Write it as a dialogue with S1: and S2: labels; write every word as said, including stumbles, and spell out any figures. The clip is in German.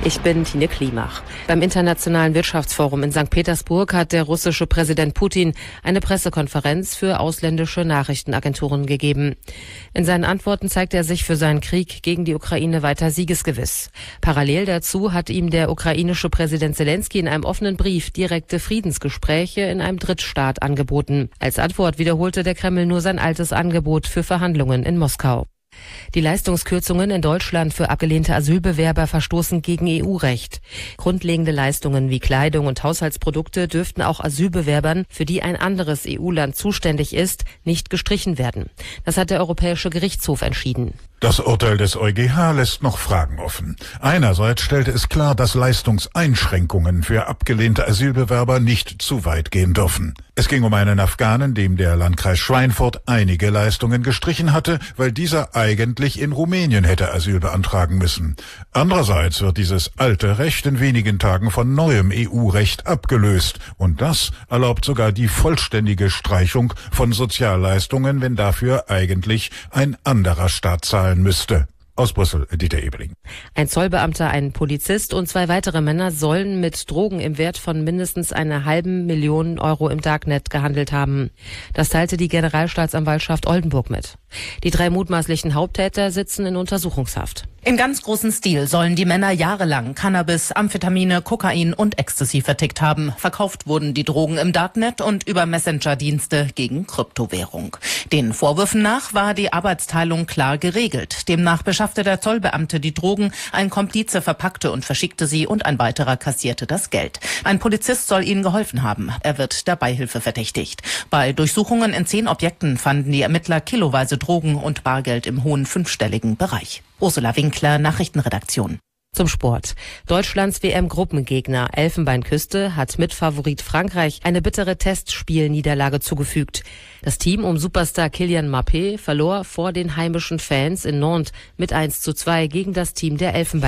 S1: Ich bin Tine Klimach. Beim Internationalen Wirtschaftsforum in Sankt Petersburg hat der russische Präsident Putin eine Pressekonferenz für ausländische Nachrichtenagenturen gegeben. In seinen Antworten zeigt er sich für seinen Krieg gegen die Ukraine weiter siegesgewiss. Parallel dazu hat ihm der ukrainische Präsident Selenskyj in einem offenen Brief direkte Friedensgespräche in einem Drittstaat angeboten. Als Antwort wiederholte der Kreml nur sein altes Angebot für Verhandlungen in Moskau. Die Leistungskürzungen in Deutschland für abgelehnte Asylbewerber verstoßen gegen E U-Recht. Grundlegende Leistungen wie Kleidung und Haushaltsprodukte dürften auch Asylbewerbern, für die ein anderes E U-Land zuständig ist, nicht gestrichen werden. Das hat der Europäische Gerichtshof entschieden.
S2: Das Urteil des EuGH lässt noch Fragen offen. Einerseits stellte es klar, dass Leistungseinschränkungen für abgelehnte Asylbewerber nicht zu weit gehen dürfen. Es ging um einen Afghanen, dem der Landkreis Schweinfurt einige Leistungen gestrichen hatte, weil dieser eigentlich in Rumänien hätte Asyl beantragen müssen. Andererseits wird dieses alte Recht in wenigen Tagen von neuem E U-Recht abgelöst. Und das erlaubt sogar die vollständige Streichung von Sozialleistungen, wenn dafür eigentlich ein anderer Staat zahlen müsste. Aus Brüssel, Dieter Ebeling.
S1: Ein Zollbeamter, ein Polizist und zwei weitere Männer sollen mit Drogen im Wert von mindestens einer halben Million Euro im Darknet gehandelt haben. Das teilte die Generalstaatsanwaltschaft Oldenburg mit. Die drei mutmaßlichen Haupttäter sitzen in Untersuchungshaft.
S3: In ganz großem Stil sollen die Männer jahrelang Cannabis, Amphetamine, Kokain und Ecstasy vertickt haben. Verkauft wurden die Drogen im Darknet und über Messenger-Dienste gegen Kryptowährung. Den Vorwürfen nach war die Arbeitsteilung klar geregelt. Demnach beschaffte der Zollbeamte die Drogen, ein Komplize verpackte und verschickte sie und ein weiterer kassierte das Geld. Ein Polizist soll ihnen geholfen haben. Er wird der Beihilfe verdächtigt. Bei Durchsuchungen in zehn Objekten fanden die Ermittler kiloweise Drogen und Bargeld im hohen fünfstelligen Bereich. Ursula Winkler, Nachrichtenredaktion.
S1: Zum Sport. Deutschlands W M-Gruppengegner Elfenbeinküste hat Mitfavorit Frankreich eine bittere Testspielniederlage zugefügt. Das Team um Superstar Kylian Mbappé verlor vor den heimischen Fans in Nantes mit eins zu zwei gegen das Team der Elfenbeinküste.